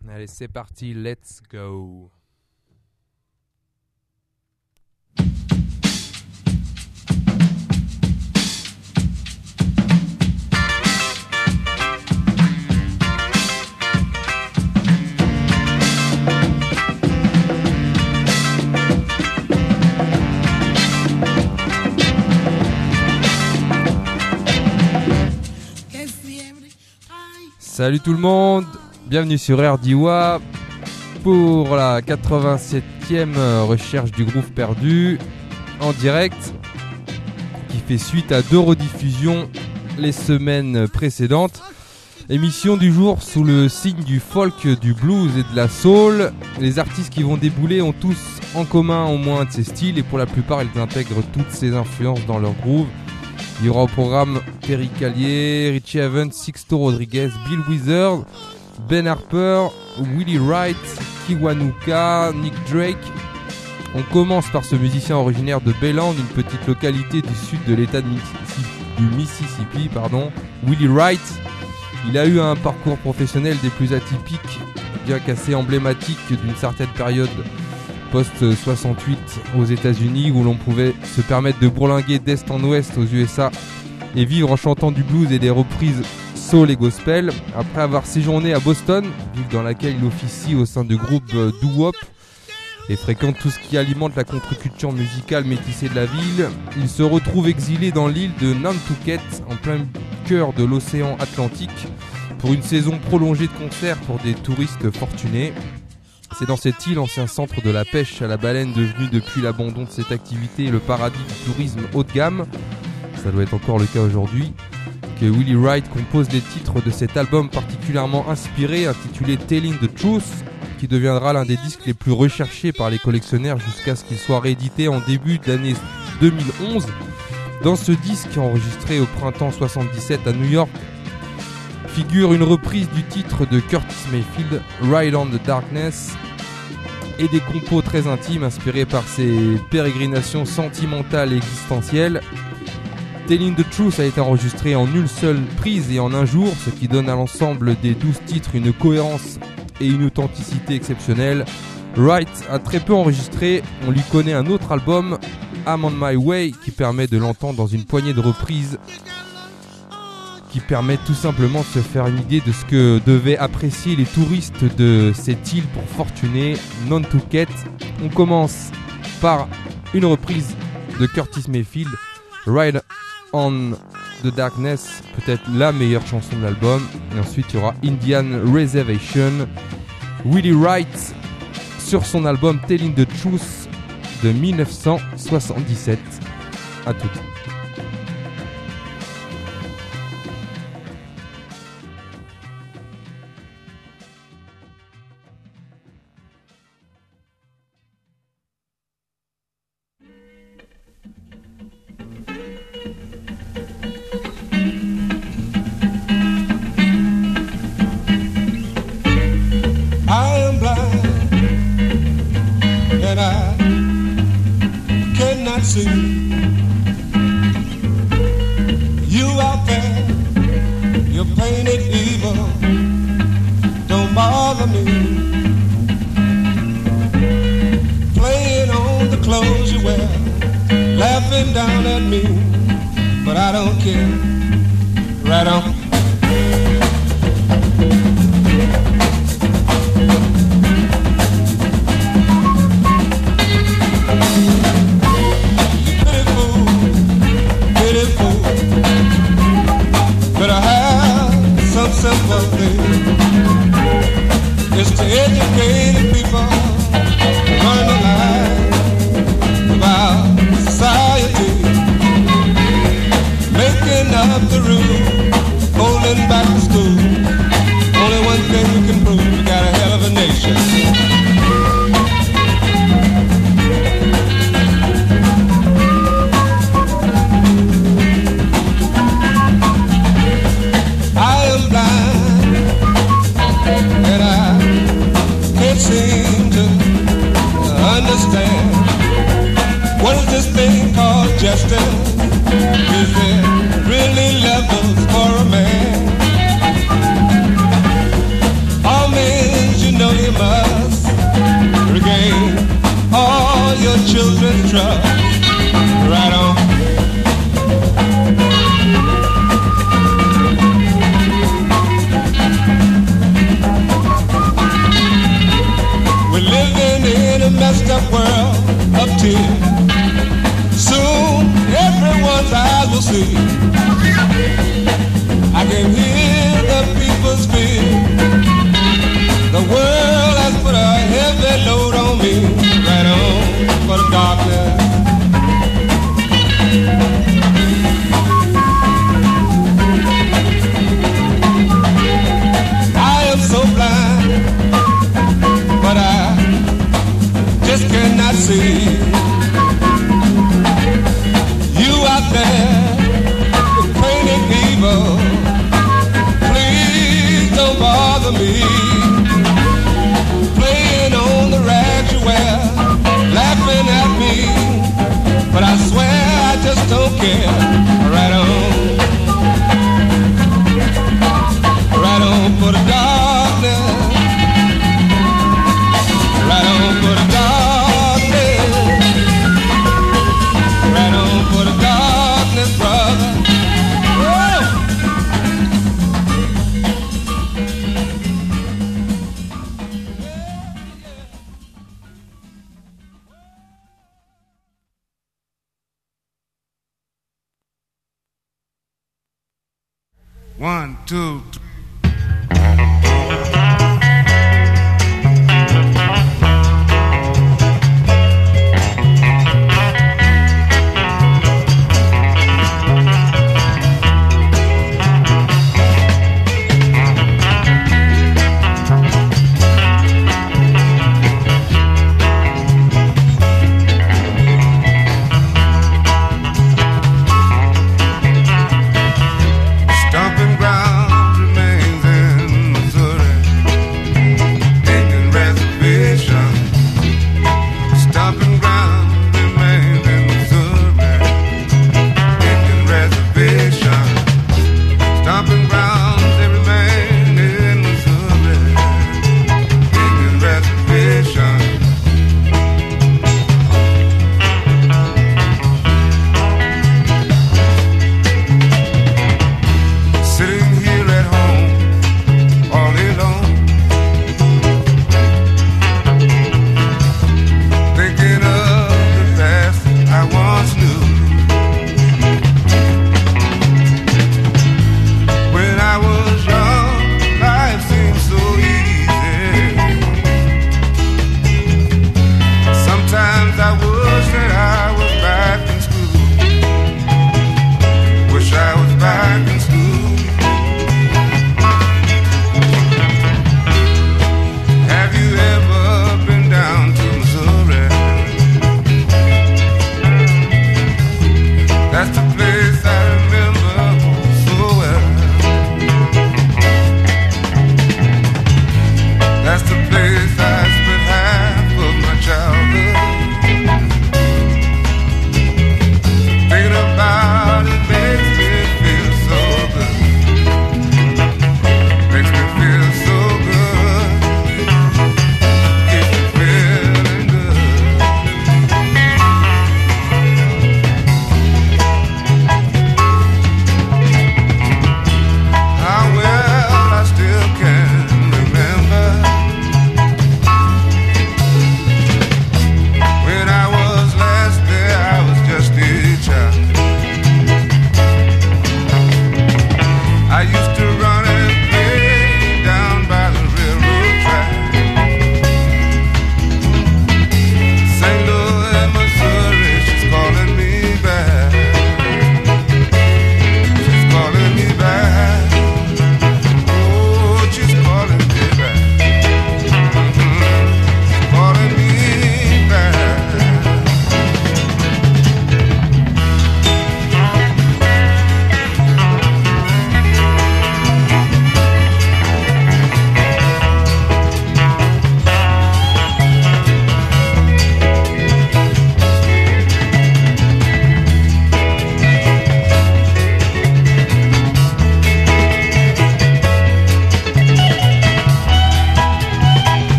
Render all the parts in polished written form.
Allez, c'est parti, let's go. Salut tout le monde, bienvenue sur RDWA pour la 87e recherche du groove perdu en direct qui fait suite à 2 rediffusions les semaines précédentes. Émission du jour sous le signe du folk, du blues et de la soul. Les artistes qui vont débouler ont tous en commun au moins un de ces styles et pour la plupart ils intègrent toutes ces influences dans leur groove. Il y aura au programme Terry Callier, Richie Havens, Sixto Rodriguez, Bill Withers, Ben Harper, Willie Wright, Kiwanuka, Nick Drake. On commence par ce musicien originaire de Bayland, une petite localité du sud de l'état du Mississippi, Willie Wright. Il a eu un parcours professionnel des plus atypiques, bien qu'assez emblématique d'une certaine période post-68 aux États-Unis où l'on pouvait se permettre de bourlinguer d'est en ouest aux USA et vivre en chantant du blues et des reprises soul et gospel. Après avoir séjourné à Boston, ville dans laquelle il officie au sein du groupe doo-wop et fréquente tout ce qui alimente la contre-culture musicale métissée de la ville, il se retrouve exilé dans l'île de Nantucket en plein cœur de l'océan Atlantique pour une saison prolongée de concerts pour des touristes fortunés. C'est dans cette île, ancien centre de la pêche à la baleine devenu depuis l'abandon de cette activité le paradis du tourisme haut de gamme, ça doit être encore le cas aujourd'hui, que Willie Wright compose les titres de cet album particulièrement inspiré intitulé Telling the Truth, qui deviendra l'un des disques les plus recherchés par les collectionneurs jusqu'à ce qu'il soit réédité en début d'année 2011. Dans ce disque enregistré au printemps 77 à New York, figure une reprise du titre de Curtis Mayfield, Ride on the Darkness, et des compos très intimes inspirés par ses pérégrinations sentimentales et existentielles. Telling the Truth a été enregistré en une seule prise et en un jour, ce qui donne à l'ensemble des 12 titres une cohérence et une authenticité exceptionnelle. Wright a très peu enregistré, on lui connaît un autre album, I'm on My Way, qui permet de l'entendre dans une poignée de reprises qui permet tout simplement de se faire une idée de ce que devaient apprécier les touristes de cette île pour fortuner, Nantucket. On commence par une reprise de Curtis Mayfield, Ride on the Darkness, peut-être la meilleure chanson de l'album. Et ensuite il y aura Indian Reservation, Willie Wright sur son album Telling the Truth de 1977. À toutes. See you out there, you're painted evil, don't bother me. Playing on the clothes you wear, laughing down at me, but I don't care. Right on. Sympathy is to educate people, learn the life about society, making up the rules, holding back the school. Only one thing we can prove, we got a hell of a nation. Seem to understand what is this thing called justice? Is there really levels for a man? All men, you The world has put a heavy load on me, right on for the darkness. I am so blind, but I just cannot see. You out there, the painted evil, please don't bother me. Playing on the rags you wear, laughing at me, but I swear I just don't care. Right on for the darkness. Right on for the darkness. Right on for the darkness, brother. One, two, three. Stomping ground remains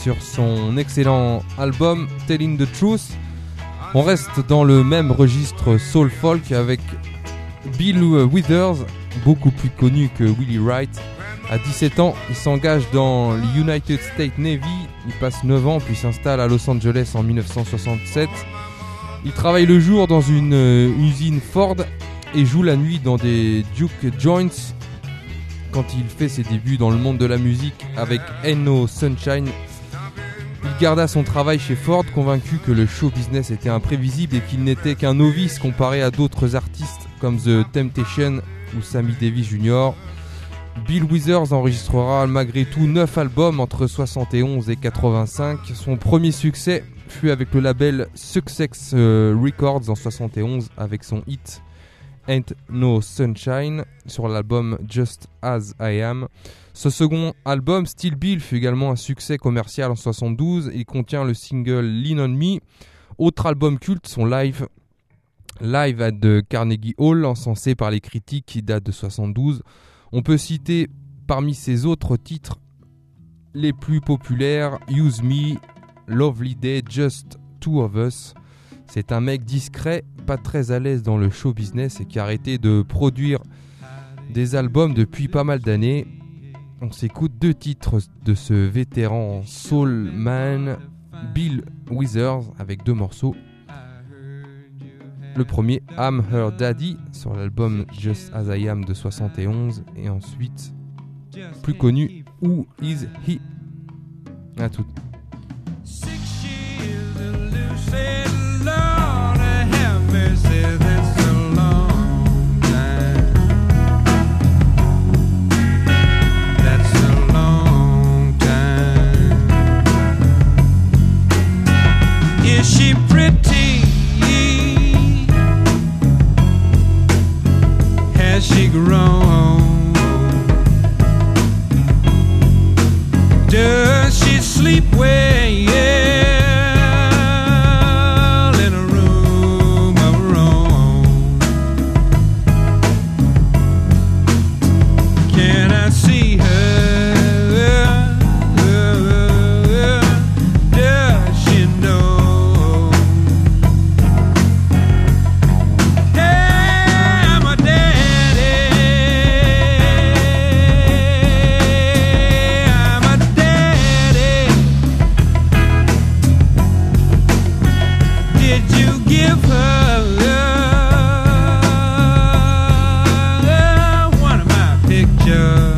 sur son excellent album Telling the Truth. On reste dans le même registre soul folk avec Bill Withers, beaucoup plus connu que Willie Wright. À 17 ans, il s'engage dans l'United States Navy, il passe 9 ans puis s'installe à Los Angeles en 1967. Il travaille le jour dans une usine Ford et joue la nuit dans des Duke Joints. Quand il fait ses débuts dans le monde de la musique avec Ain't No Sunshine, il garda son travail chez Ford, convaincu que le show business était imprévisible et qu'il n'était qu'un novice comparé à d'autres artistes comme The Temptations ou Sammy Davis Jr. Bill Withers enregistrera malgré tout 9 albums entre 71 et 85. Son premier succès fut avec le label Success Records en 71 avec son hit Ain't No Sunshine sur l'album Just As I Am. Ce second album, Still Bill, fut également un succès commercial en 72. Il contient le single Lean On Me. Autre album culte, son Live at the Carnegie Hall, encensé par les critiques, qui date de 72. On peut citer parmi ses autres titres les plus populaires Use Me, Lovely Day, Just Two of Us. C'est un mec discret, pas très à l'aise dans le show business et qui a arrêté de produire des albums depuis pas mal d'années. On s'écoute 2 titres de ce vétéran soul man, Bill Withers, avec 2 morceaux. Le premier, I'm Her Daddy, sur l'album Just As I Am de 71, et ensuite, plus connu, Who Is He? À tout. Is she pretty? Has she grown? Does she sleep well in a room of her own? Can I see her? Does she know? Give her one of my pictures.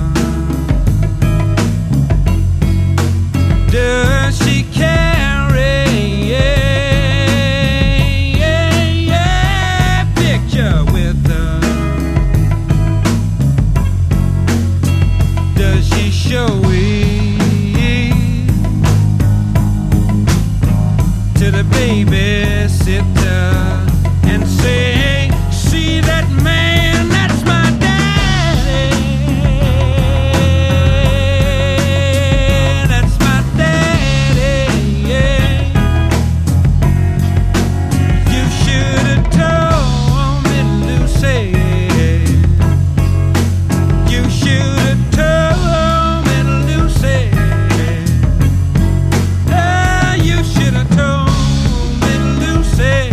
Does she carry a picture with her? Does she show it to the babysitter and say, see that man, that's my daddy, that's my daddy, yeah. You should have told me, Lucy, you should have told me, Lucy, you should have told me, Lucy.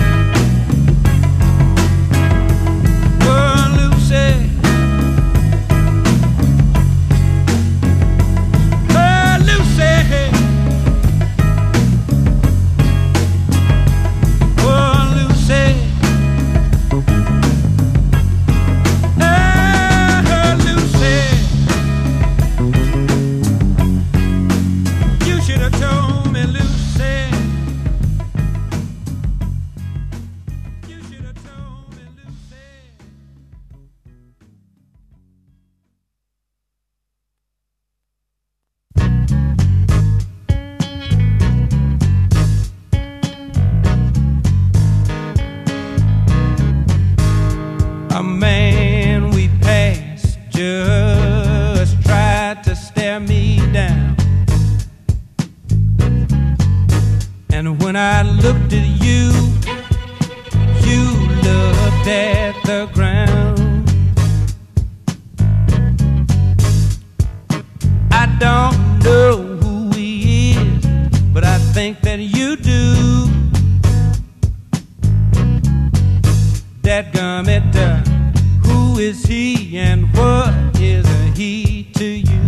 A man we passed just tried to stare me down, and when I looked at you, you looked at the ground. I don't know who he is, think that you do. Dadgummit, who is he and what is he to you?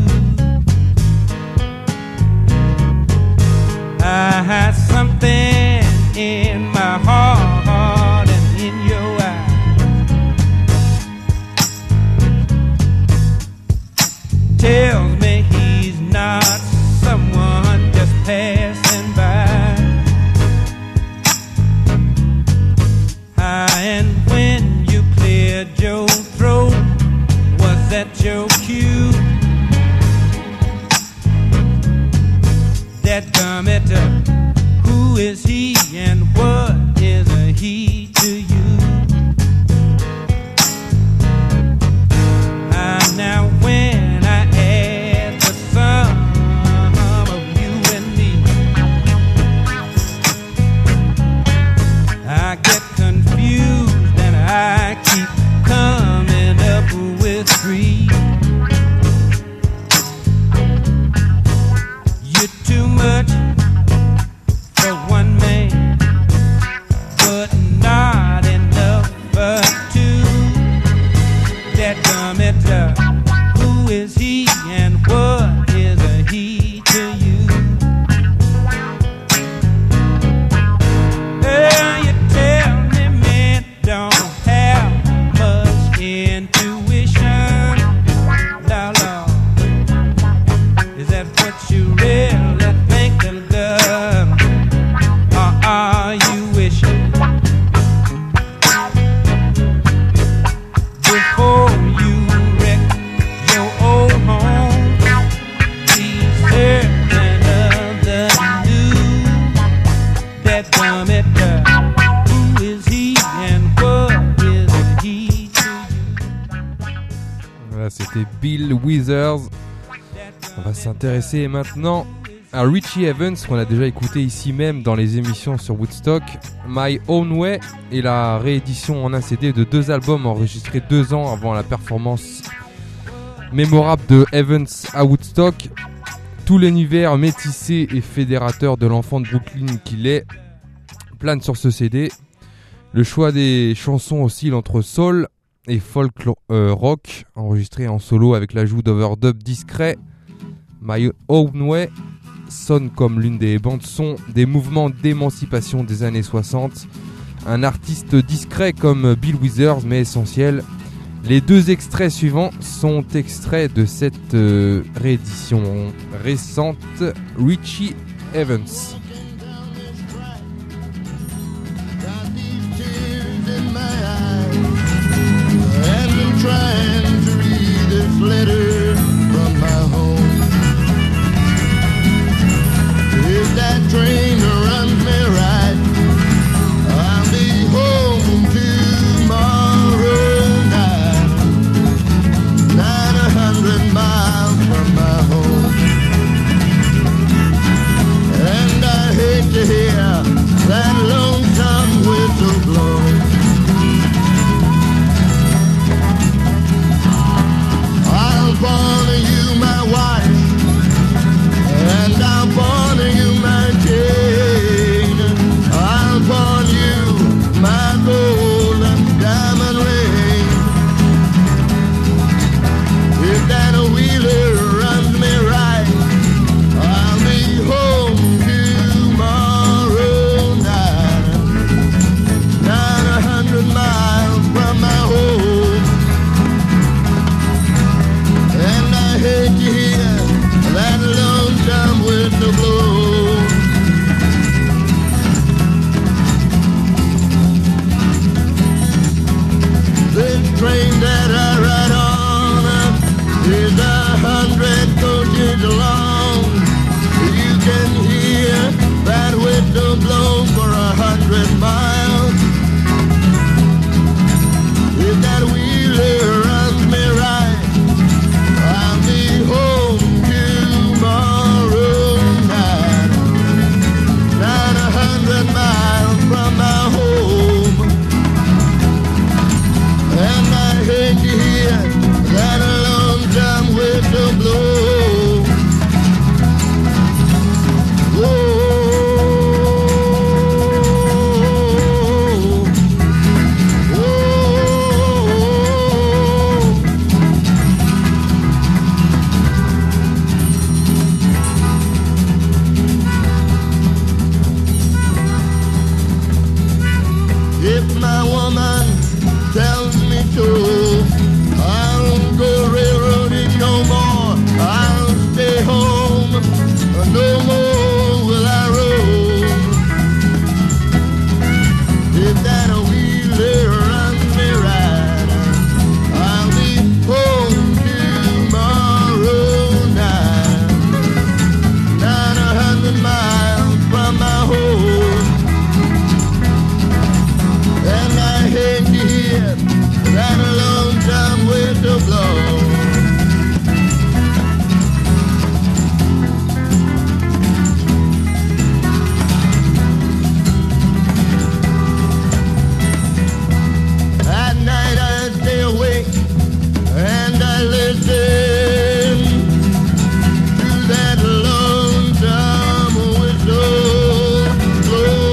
I had something in my heart and in your eyes tells me he's not someone just passing by. And when you cleared your throat, was that your cue? Dadgummit, who is he and what is he to you? Now when I add the sum of you and me, I get confused and I keep coming up with 3. You're too much for one man, but not enough for 2. Dadgummit, who is he and what is he to you? You tell me men don't have much intuition. Now, Lord, is that what you really think, little girl? Or are you wishing before you wreck your old home? Be certain of the new. Dadgummit, who is he and what is he to you? Voilà, c'était Bill Withers. On va s'intéresser maintenant à Richie Evans, qu'on a déjà écouté ici même dans les émissions sur Woodstock. My Own Way est la réédition en un CD de 2 albums enregistrés 2 ans avant la performance mémorable de Evans à Woodstock. Tout l'univers métissé et fédérateur de l'enfant de Brooklyn qu'il est plane sur ce CD. Le choix des chansons oscille entre soul et folk rock, enregistré en solo avec l'ajout d'overdub discret. My Own Way sonne comme l'une des bandes-son des mouvements d'émancipation des années 60. Un artiste discret comme Bill Withers, mais essentiel. Les 2 extraits suivants sont extraits de cette réédition récente, Richie Evans. Trying to read this letter from my home. If that train runs me right, I'll be home tomorrow night. 900 miles from my home. And I hate to hear that lonesome whistle blow. I'll born you my wife, and I'll born you my chain. I'll born you my gold and diamond ring. If that wheeler runs me right, I'll be home tomorrow night. if my woman tells me to, I'll go railroading no more. I'll stay home, no more will I roam. If that wheeler runs me right, I'll be home tomorrow night. 900 miles from my home, and I hate to hear that lonesome whistle blow. At night I stay awake and I listen to that lonesome whistle blow.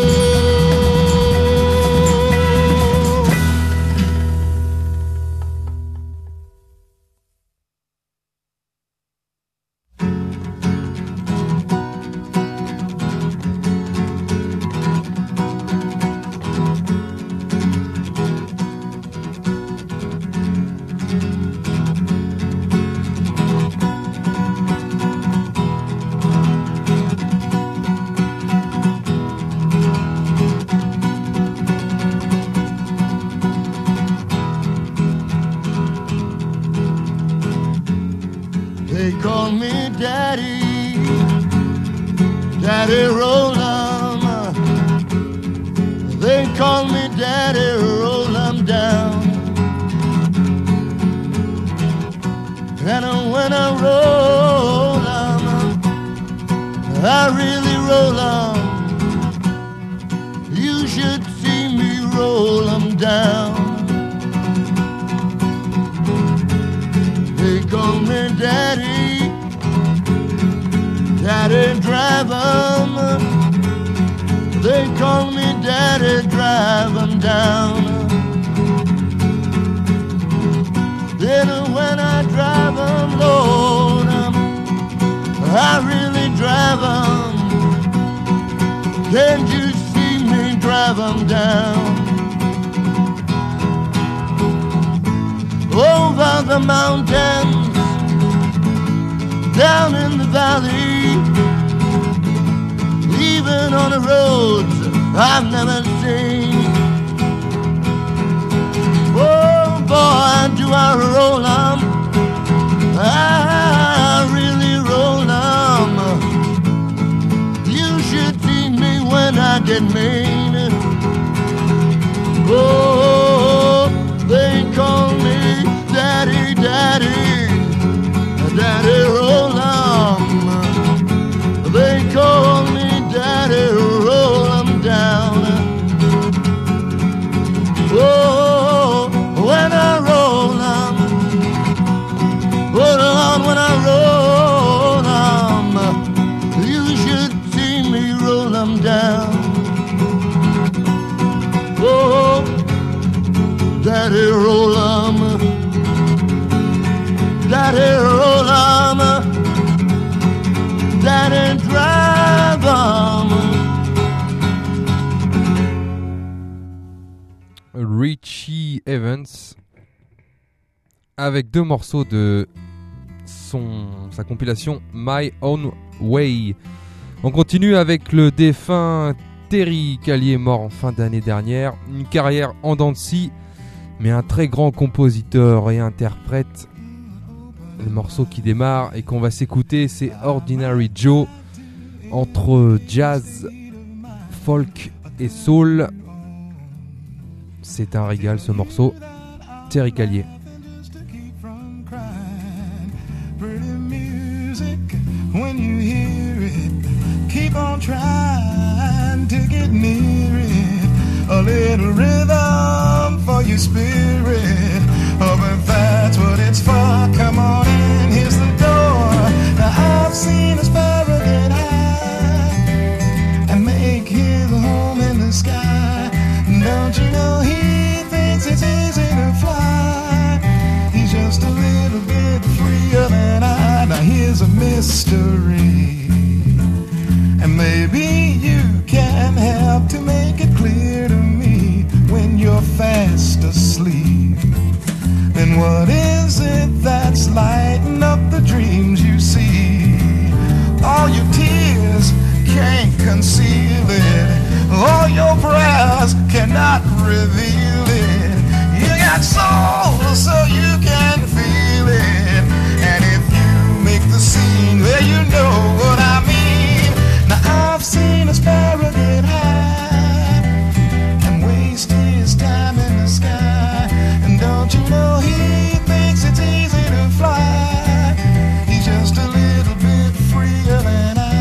They call me Daddy, Daddy Roll-em. They call me Daddy Roll-em down. And when I roll 'em, I really roll 'em. You should see me roll 'em down. They call me Daddy, Daddy drive 'em. They call me Daddy drive 'em down. Then when I drive 'em, Lord, I really drive 'em. Can't you see me drive 'em down? Over the mountains, down in the valley, even on the roads I've never seen. Oh boy, do I roll 'em, I really roll 'em. You should see me when I get mean. Oh, they call me Daddy, Daddy, Daddy roll 'em. They call me Daddy roll 'em down. Oh, when I roll 'em, hold on, when I roll 'em, you should see me roll 'em down. Oh, Daddy roll 'em, Daddy roll 'em, Daddy drive 'em. Richie Evans avec deux morceaux de sa compilation My Own Way. On continue avec le défunt Terry Callier, mort en fin d'année dernière. Une carrière en dents de scie, mais un très grand compositeur et interprète. Le morceau qui démarre et qu'on va s'écouter, c'est Ordinary Joe, entre jazz, folk et soul. C'est un régal ce morceau. Terry Callier. When you hear it, keep on trying to get near it. A little rhythm for your spirit. Oh, but that's what it's for. Come on in, here's the door. Now I've seen a sparrow get high and make his home in the sky. Don't you know he thinks it's easy to fly? He's just a little bit freer than I. Now here's a mystery, and maybe you can help to make it clear to me. asleep. And what is it that's lighting up the dreams you see? All your tears can't conceal it. All your prayers cannot reveal it. You got soul so you can feel it. And if you make the scene, well, you know what I mean. Now I've seen a sparrow get high and waste his time in the sky. And don't you know he thinks it's easy to fly? He's just a little bit freer than I.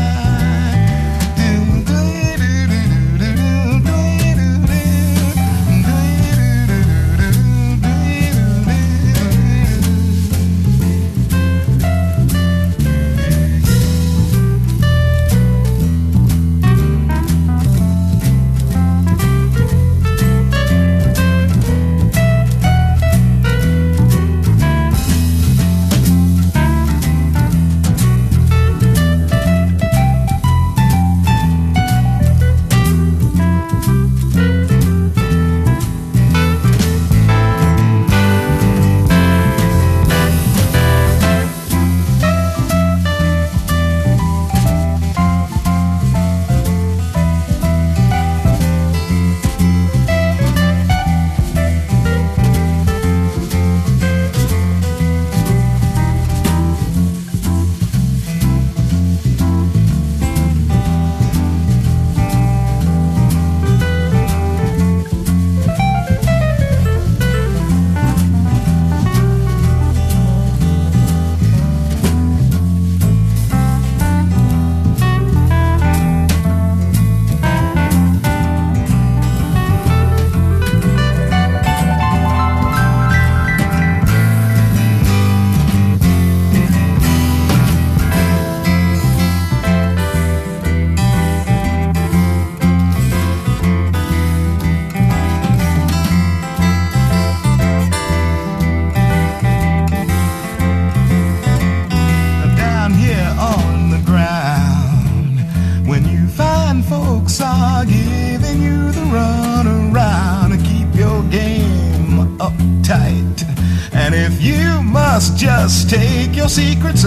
Just take your secrets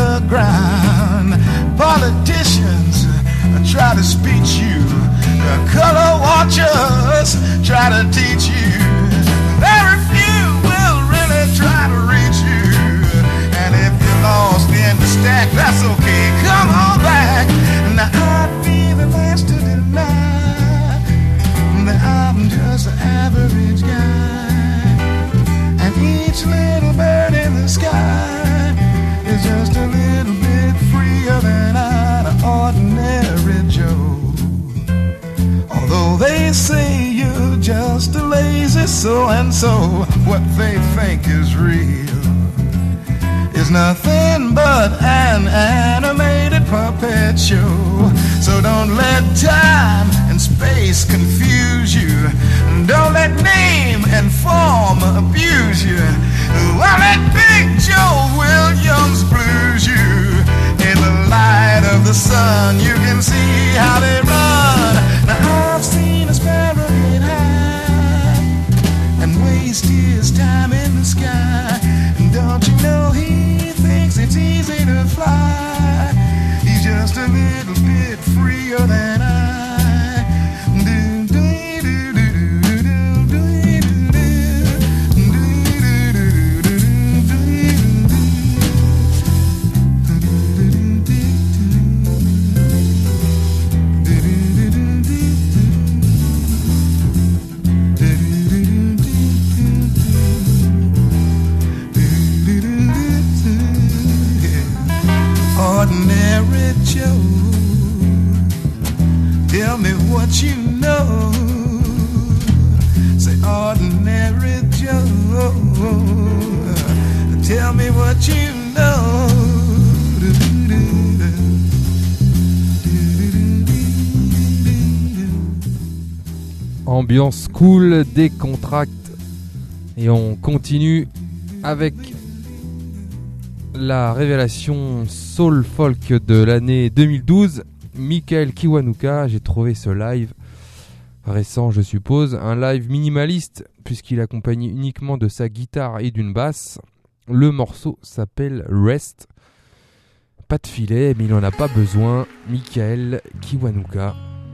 underground. Politicians try to speech you. Color watchers try to teach you. Very few will really try to reach you. And if you're lost in the stack, that's okay. Come on back. Now I'd be the last to deny that I'm just an average guy. And each little bird in the sky is just a little bit freer than an ordinary Joe. Although they say you're just a lazy so-and-so, what they think is real is nothing but an animated puppet show. So don't let time and space confuse you. Don't let name and form abuse you. Well, let Big Joe Williams blues you. In the light of the sun, you can see how they run. Now I've seen a sparrow get high and waste his time in the sky. And don't you know he thinks it's easy to fly? He's just a little bit freer than I. Ordinary Joe, tell me what you know. Say, ordinary Joe, tell me what you know. Ambiance cool, décontracte. Et on continue avec la révélation soul folk de l'année 2012, Michael Kiwanuka. J'ai trouvé ce live récent je suppose, un live minimaliste puisqu'il est accompagné uniquement de sa guitare et d'une basse. Le morceau s'appelle Rest. Pas de filet mais il n'en a pas besoin. Michael Kiwanuka.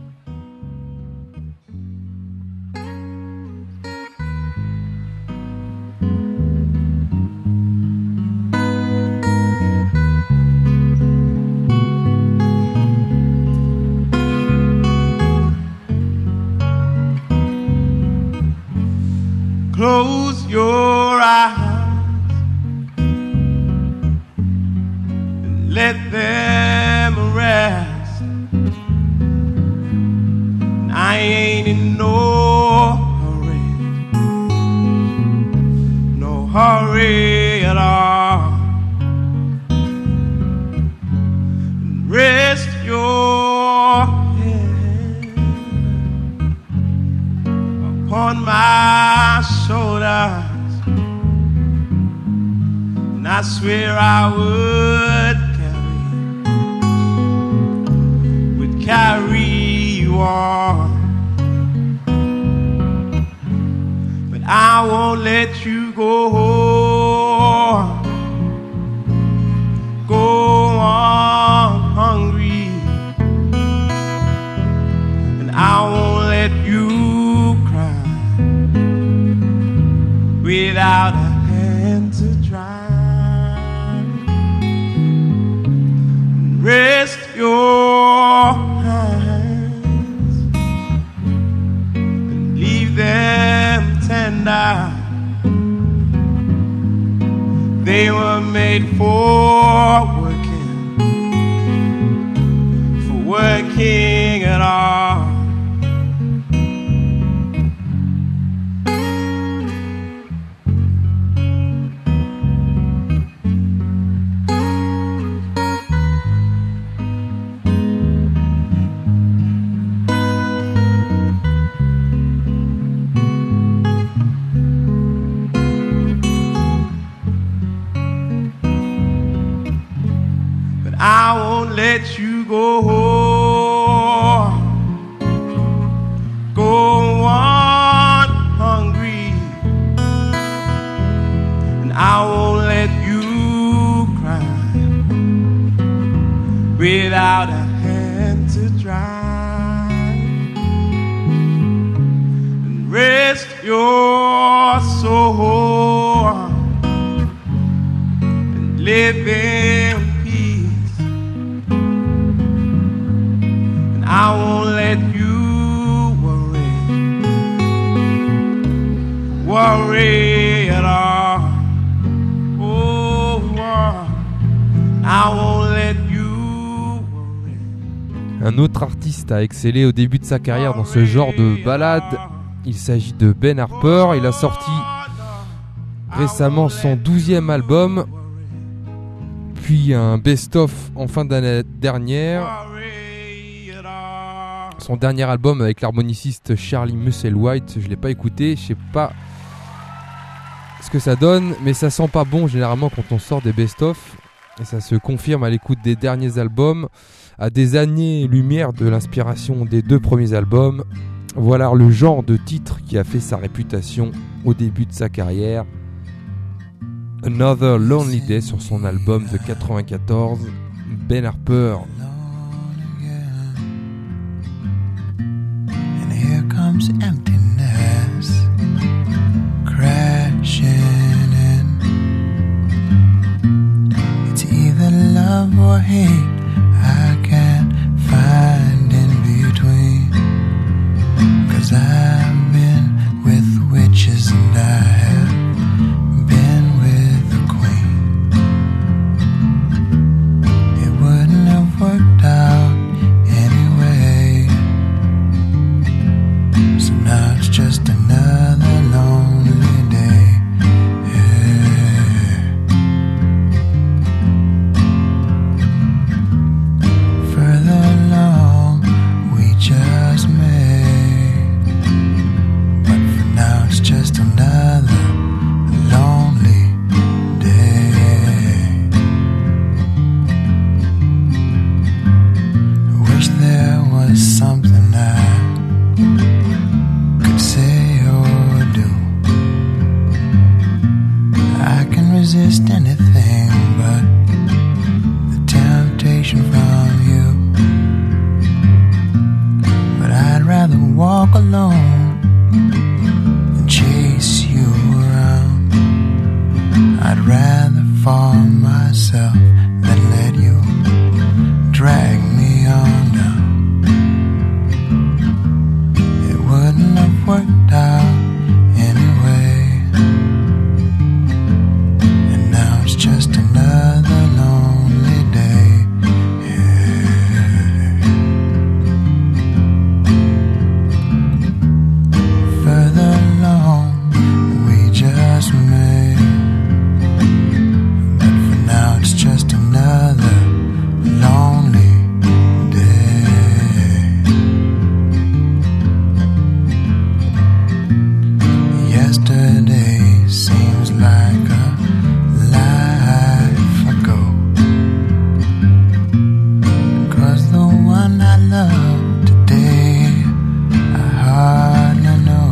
Close your eyes, let them rest. I ain't in no hurry at all. Rest your head upon my shoulders, and I swear I would carry you on, but I won't let you go on hungry, and I won't let you cry without a hand to dry. Rest your hands and leave them tender. They were made for working at all. I won't let you go on hungry, and I won't let you cry without a hand to dry. And rest your soul and live in peace. I won't let you worry at all. Oh, I won't let you worry. Un autre artiste a excellé au début de sa carrière dans ce genre de ballade. Il s'agit de Ben Harper. Il a sorti récemment son 12e album, puis un best-of en fin d'année dernière. Son dernier album avec l'harmoniciste Charlie Musselwhite, je l'ai pas écouté, je sais pas ce que ça donne, mais ça sent pas bon généralement quand on sort des best-of, et ça se confirme à l'écoute des derniers albums, à des années-lumière de l'inspiration des 2 premiers albums. Voilà le genre de titre qui a fait sa réputation au début de sa carrière. Another Lonely Day sur son album de 94, Ben Harper. Comes emptiness crashing in. It's either love or hate, I can't find in between. 'Cause I've been with witches and I have been with the queen. It wouldn't have worked out anyway. So now it's just another lonely day. Yeah. Further along we just made, but for now it's just another lonely day. I wish there was something I alone than chase you around. I'd rather fall myself than let you drag me on down. It wouldn't have worked out anyway, and now it's just another lonely day. Further along we just made, but for now it's just another lonely day. Yesterday seems like a life ago, 'cause the one I love today I hardly know.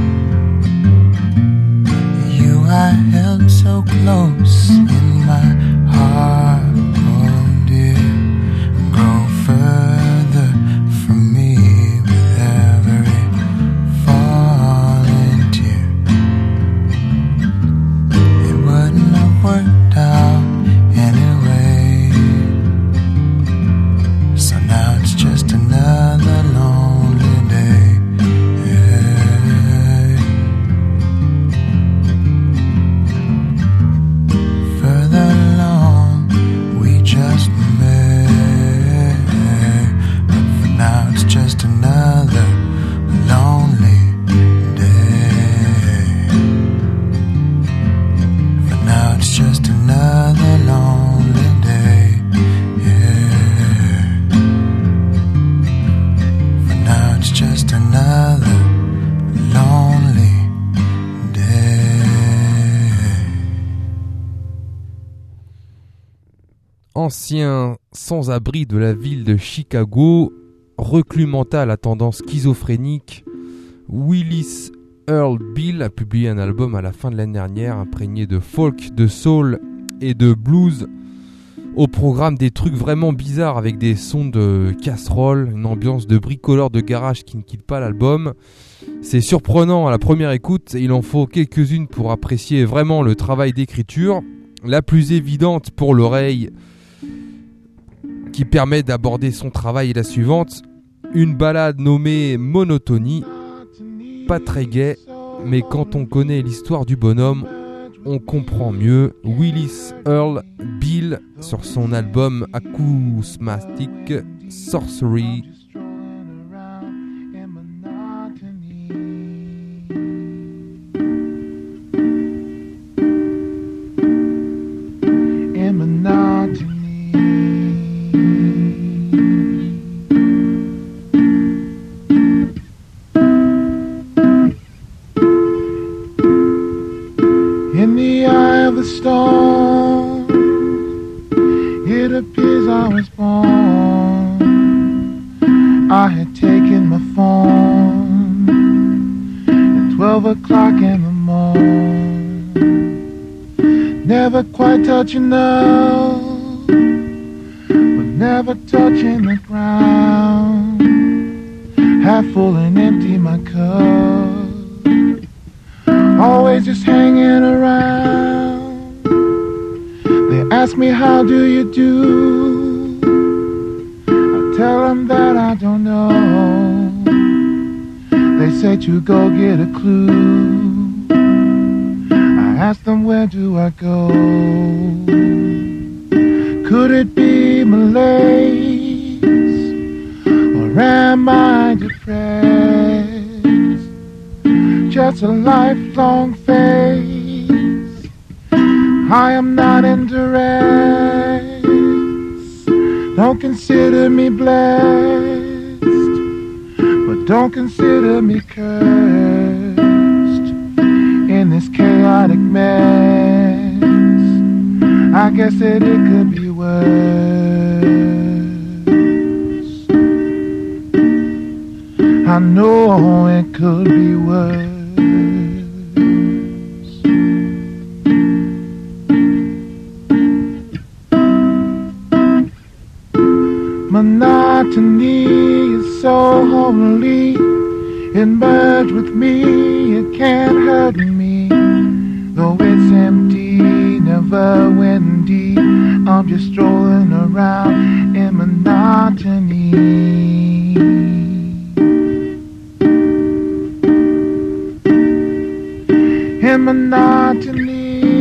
You I held so close in my heart, oh dear, grow further from me with every falling tear. It wouldn't have worked out anyway, so now it's just another lonely day. Further along we just made, but for now it's just another lonely day. For now it's just another lonely day. For now it's just another lonely day. Ancien sans-abri de la ville de Chicago, reclus mental à tendance schizophrénique, Willis Earl Bill a publié un album à la fin de l'année dernière imprégné de folk, de soul et de blues. Au programme des trucs vraiment bizarres avec des sons de casserole, une ambiance de bricoleur de garage qui ne quitte pas l'album. C'est surprenant à la première écoute et il en faut quelques-unes pour apprécier vraiment le travail d'écriture. La plus évidente pour l'oreille qui permet d'aborder son travail est la suivante. Une ballade nommée Monotonie, pas très gai, mais quand on connaît l'histoire du bonhomme, on comprend mieux. Willis Earl Bill sur son album acousmatique Sorcery. In the eye of the storm, it appears I was born. I had taken my form at 12 o'clock in the morning. Never quite touching now, but never touching the ground. Half full and empty my cup, always just hanging around. They ask me how do you do, I tell them that I don't know. They say to go get a clue, I ask them where do I go. Could it be malaise, or am I depressed? Just a lifelong phase, I am not in duress. Don't consider me blessed, but don't consider me cursed. In this chaotic mess, I guess that it could be worse. I know it could be worse. Monotony is so holy, It merged with me, it can't hurt me. Though it's empty, never went deep. I'm just strolling around in monotony. In monotony.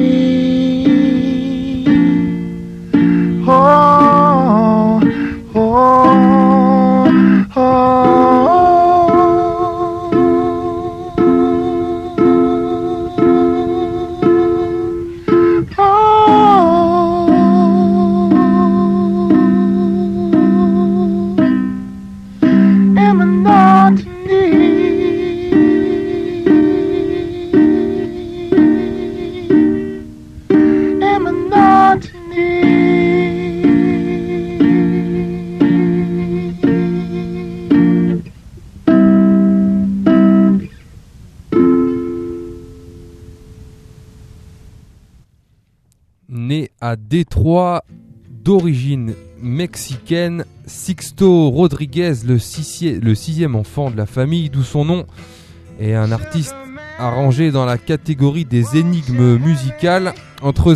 Oh, oh, oh. Né à Détroit, d'origine mexicaine, Sixto Rodriguez, le sixième enfant de la famille, d'où son nom, est un artiste arrangé dans la catégorie des énigmes musicales. Entre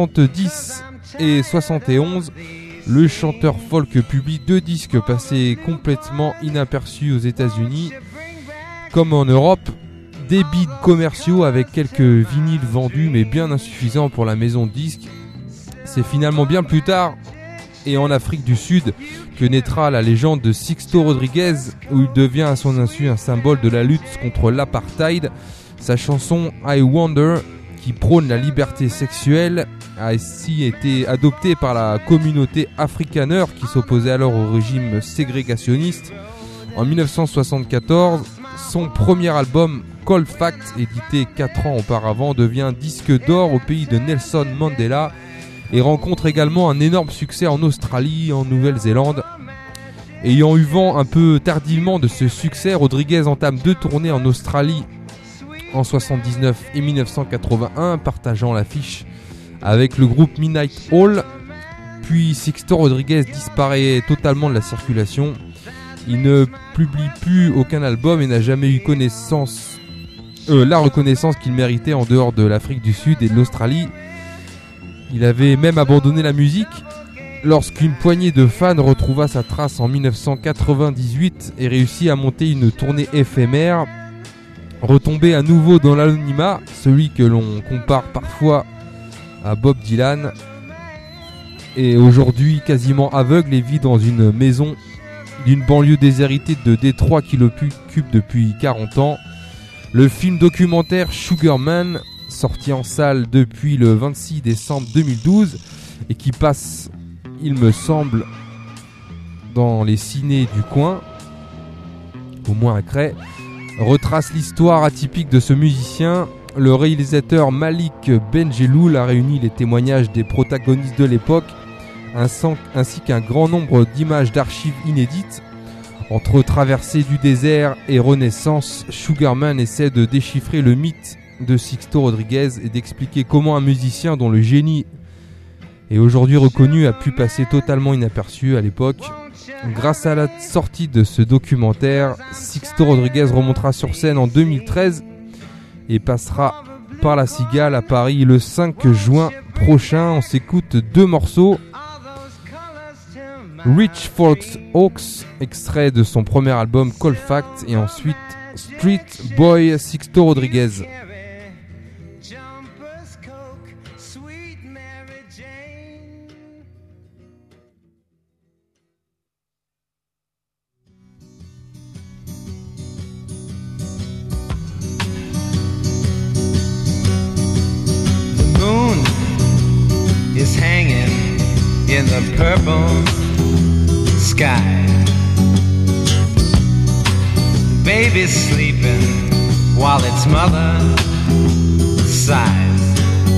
70 et 71, le chanteur folk publie 2 disques passés complètement inaperçus aux États-Unis comme en Europe. Des bids commerciaux avec quelques vinyles vendus mais bien insuffisants pour la maison de disques. C'est finalement bien plus tard et en Afrique du Sud que naîtra la légende de Sixto Rodriguez, où il devient à son insu un symbole de la lutte contre l'apartheid. Sa chanson I Wonder, qui prône la liberté sexuelle, a ainsi été adoptée par la communauté afrikaner qui s'opposait alors au régime ségrégationniste. En 1974, son premier album Cold Fact, édité 4 ans auparavant, devient disque d'or au pays de Nelson Mandela et rencontre également un énorme succès en Australie et en Nouvelle-Zélande. Ayant eu vent un peu tardivement de ce succès, Rodriguez entame 2 tournées en Australie en 1979 et 1981, partageant l'affiche avec le groupe Midnight Oil. Puis Sixto Rodriguez disparaît totalement de la circulation. Il ne publie plus aucun album et n'a jamais eu la reconnaissance qu'il méritait en dehors de l'Afrique du Sud et de l'Australie. Il avait même abandonné la musique lorsqu'une poignée de fans retrouva sa trace en 1998 et réussit à monter une tournée éphémère. Retombé à nouveau dans l'anonymat, celui que l'on compare parfois à Bob Dylan, est aujourd'hui quasiment aveugle et vit dans une maison d'une banlieue déshéritée de Détroit qui l'occupe depuis 40 ans. Le film documentaire Sugar Man, sorti en salle depuis le 26 décembre 2012 et qui passe, il me semble, dans les cinés du coin, au moins à Cray, retrace l'histoire atypique de ce musicien. Le réalisateur Malik Benjeloul a réuni les témoignages des protagonistes de l'époque ainsi qu'un grand nombre d'images d'archives inédites. Entre traversée du désert et renaissance, Sugarman essaie de déchiffrer le mythe de Sixto Rodriguez et d'expliquer comment un musicien dont le génie est aujourd'hui reconnu a pu passer totalement inaperçu à l'époque. Grâce à la sortie de ce documentaire, Sixto Rodriguez remontera sur scène en 2013 et passera par la Cigale à Paris le 5 juin prochain. On s'écoute 2 morceaux. Rich Folks Hawks, extrait de son premier album Cold Fact, et ensuite Street Boy Sixto Rodriguez. The moon is hanging in the purple sky. The baby's sleeping while its mother sighs.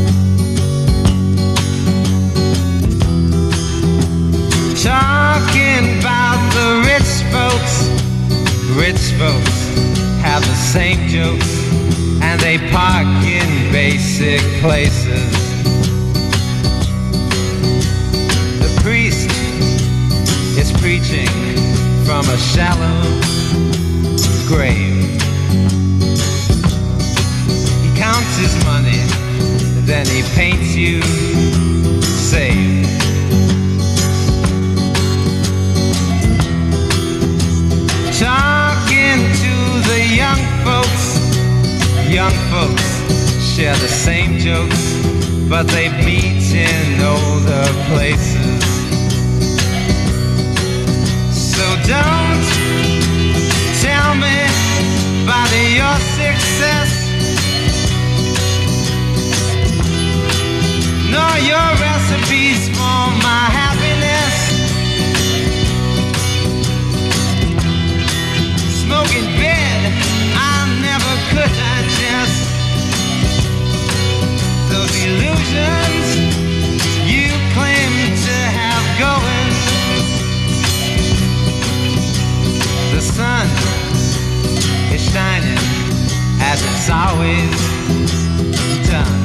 Talking about the rich folks have the same jokes, and they park in basic places. The priest is preaching from a shallow grave. you safe. Talking to the young folks share the same jokes, but they meet in older places. So don't tell me about your success, nor your recipes for my happiness. Smoking bed I never could digest. Those illusions you claim to have going. The sun is shining as it's always done.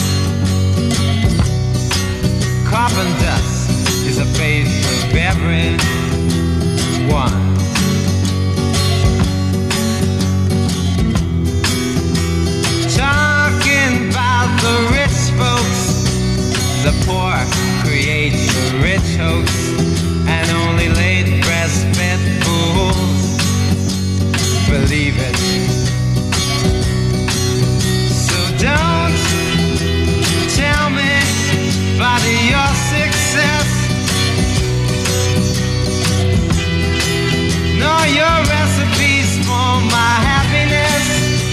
Carbon dust is a face of everyone. Talking about the rich folks, the poor create the rich hoax, and only late breastfed fools believe it. So don't tell me about your success, nor your recipes for my happiness.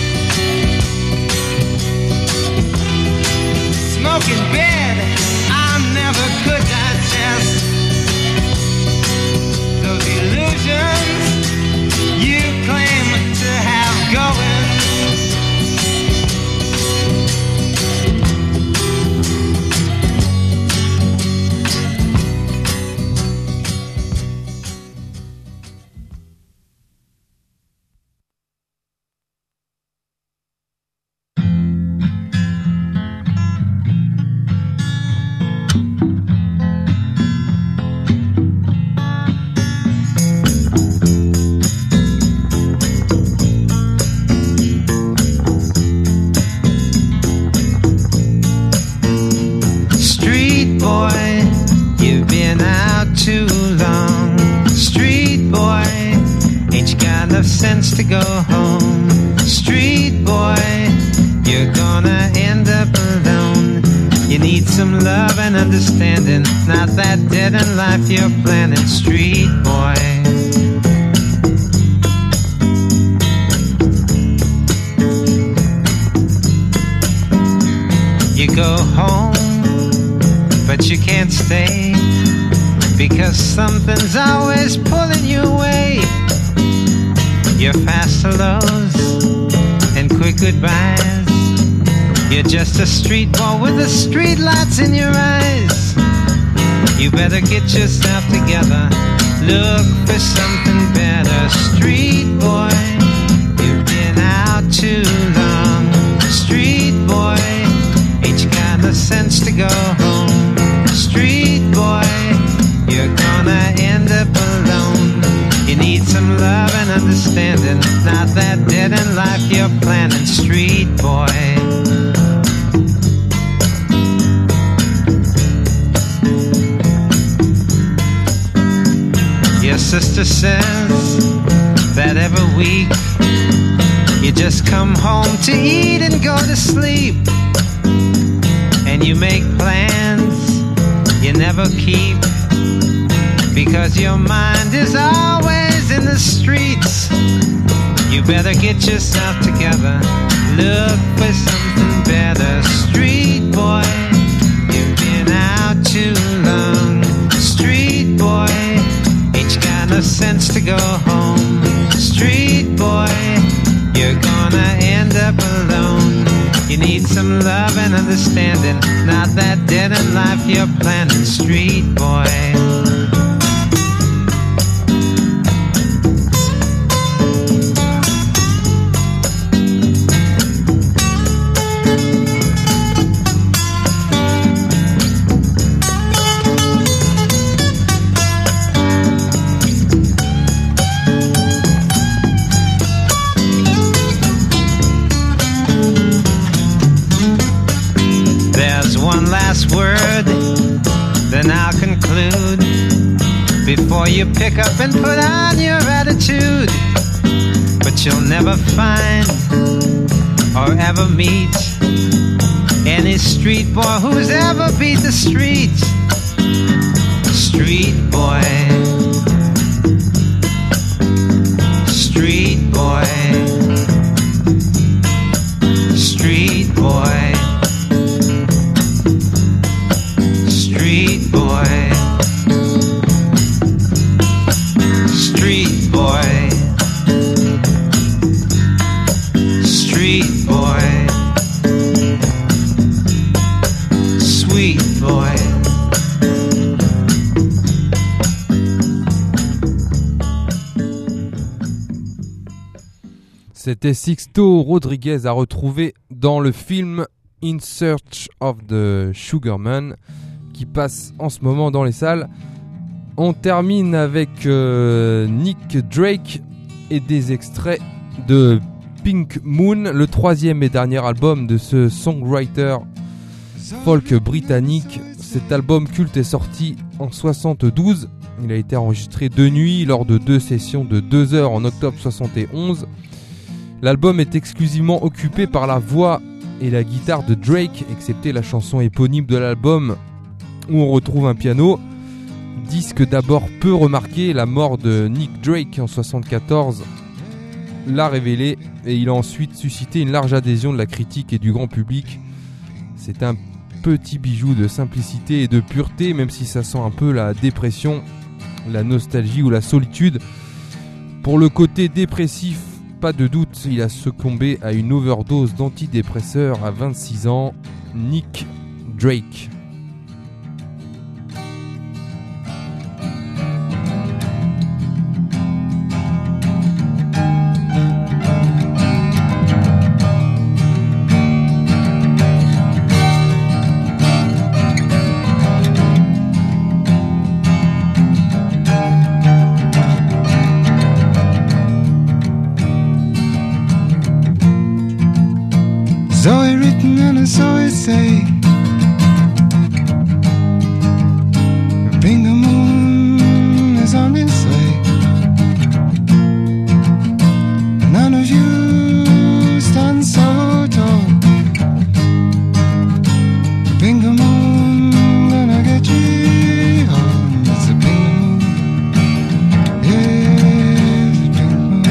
Smoking bed I never could digest. Those illusions you claim to have going. Too long, street boy, ain't you got enough sense to go home? Street boy, you're gonna end up alone. You need some love and understanding, not that dead in life you're planning. Street boy, you go home, but you can't stay, because something's always pulling you away. You're fast hellos and quick goodbyes. You're just a street boy with the street lights in your eyes. You better get yourself together, look for something better. Street boy, you've been out too long. Street boy, ain't you got the sense to go home? Street boy, you're gonna end up alone. You need some love and understanding, not that dead in life you're planning. Street boy, your sister says that every week you just come home to eat and go to sleep, and you make plans you never keep, because your mind is always in the streets. You better get yourself together, look for something better. Street boy, you've been out too long. Street boy, ain't you got no sense to go home? Street boy, you're gonna end up alone. You need some love and understanding, not that dead in life you're planning. Street boy, conclude before you pick up and put on your attitude. But you'll never find or ever meet any street boy who's ever beat the street. Street boy, street boy, street boy, street boy, street boy, street boy, sweet boy. C'était Sixto Rodriguez à retrouver dans le film In Search of the Sugar Man qui passe en ce moment dans les salles. On termine avec Nick Drake et des extraits de Pink Moon, le troisième et dernier album de ce songwriter folk britannique. Cet album culte est sorti en 72. Il a été enregistré de nuit lors de 2 sessions de 2 heures en octobre 71. L'album est exclusivement occupé par la voix et la guitare de Drake, excepté la chanson éponyme de l'album où on retrouve un piano. Disque d'abord peu remarqué, la mort de Nick Drake en 74 l'a révélé et il a ensuite suscité une large adhésion de la critique et du grand public. C'est un petit bijou de simplicité et de pureté, même si ça sent un peu la dépression, la nostalgie ou la solitude. Pour le côté dépressif, pas de doute, il a succombé à une overdose d'antidépresseurs à 26 ans, Nick Drake. Zoe written and a Zoe say, Bingo Moon is on its way, and none of you stand so tall. Bingo Moon gonna get you home. It's a Bingo Moon, yeah, it's a Bingo Moon.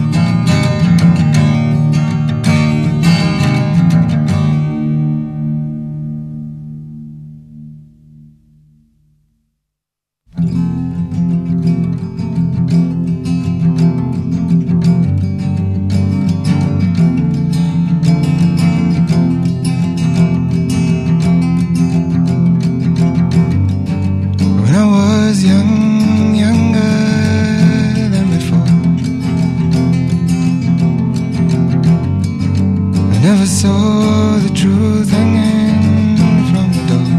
Saw the truth hanging from the door,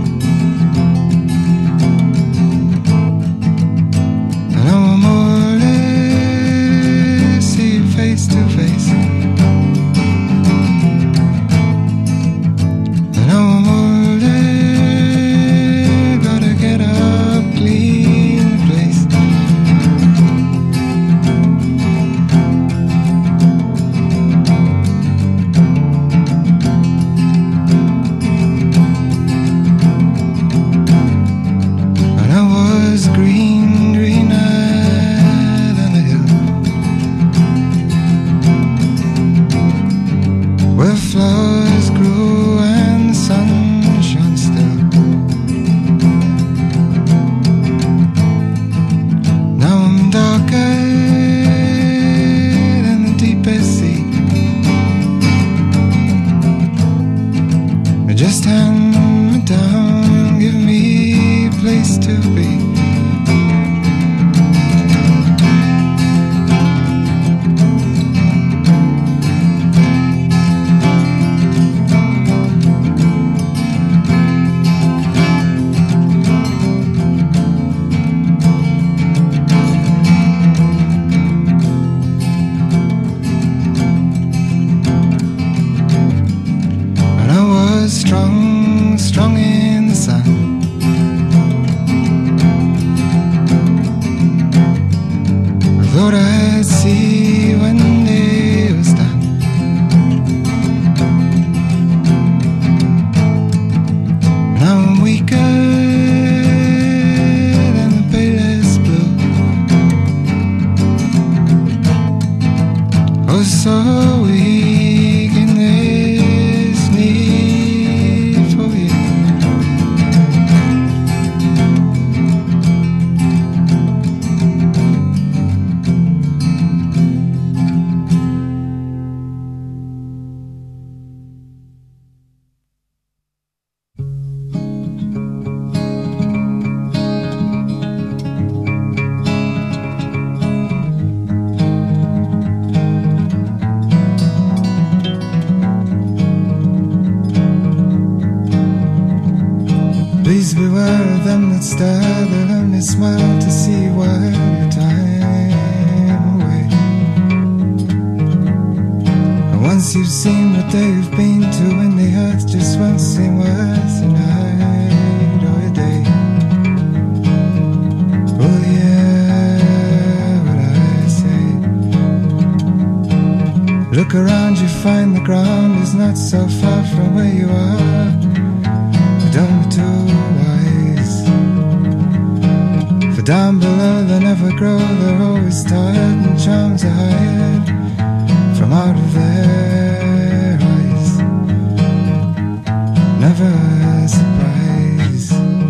and now I'm more or less see you face to face, and now I'm more or less gotta get up, clean the place. Greener than the hill, was so weak in this need for you. Please beware of them that stare, they'll only smile to see you while your time away. And once you've seen what they've been to, and the earth just won't seem worth a night or a day. Oh yeah, what I say. Look around, you find the ground is not so far from where you are. Don't be too wise, for down below they never grow, they're always tired, and charms are hired from out of their eyes. Never a surprise.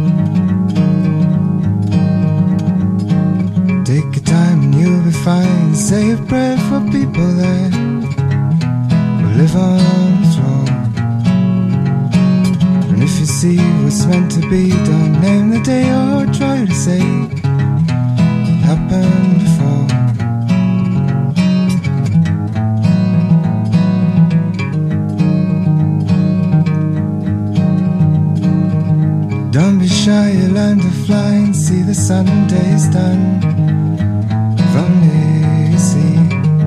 Take your time and you'll be fine. Say a prayer for people that will live on the throne. If you see what's meant to be, don't name the day or try to say it happened before. Don't be shy, you learn to fly and see the Sunday's done. If only you see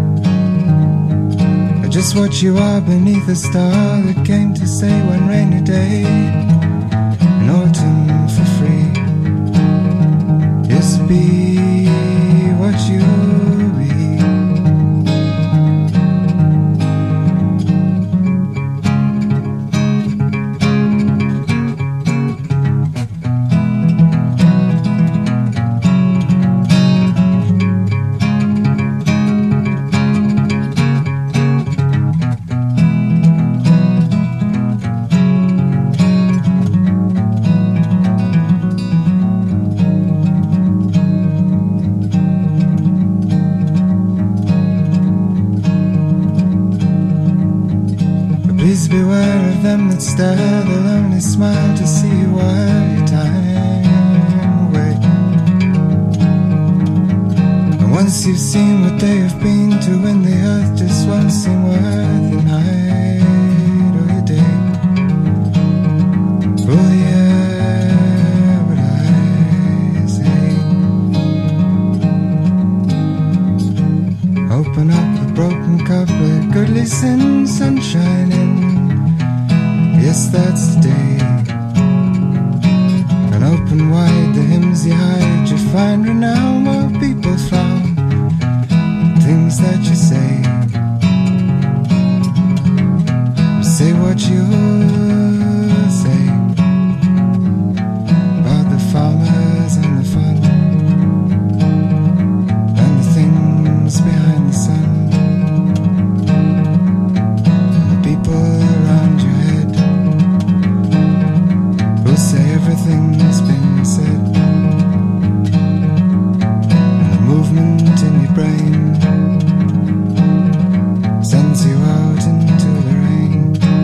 just what you are beneath a star that came to say one rainy day in autumn for free. Just be what you be. Please beware of them that stare, they'll only smile to see you while your time away. And once you've seen what they have been to, when the earth just won't seem worth a night or a day. Oh yeah, what I say. Open up a broken cup, let goodly sin sunshine in. Yes, that's the day. And open wide the hymns you hide, you find renown while people frown. Things that you say, say what you say about the farmers and the fun and the things behind the sun and the people around your head who say everything's been said, and the movement in your brain sends you out into the rain.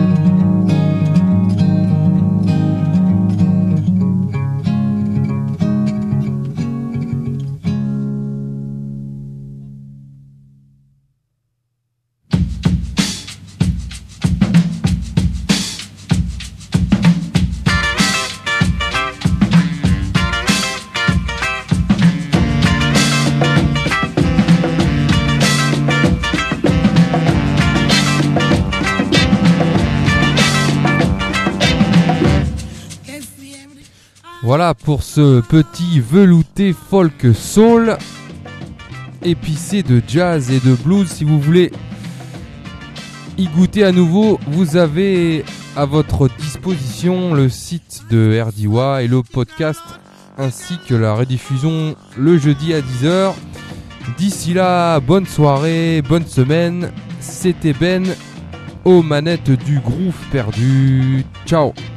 Voilà pour ce petit velouté folk soul épicé de jazz et de blues. Si vous voulez y goûter à nouveau, vous avez à votre disposition le site de RDIWA et le podcast ainsi que la rediffusion le jeudi à 10h. D'ici là, bonne soirée, bonne semaine. c'était Ben aux manettes du Groove Perdu. Ciao.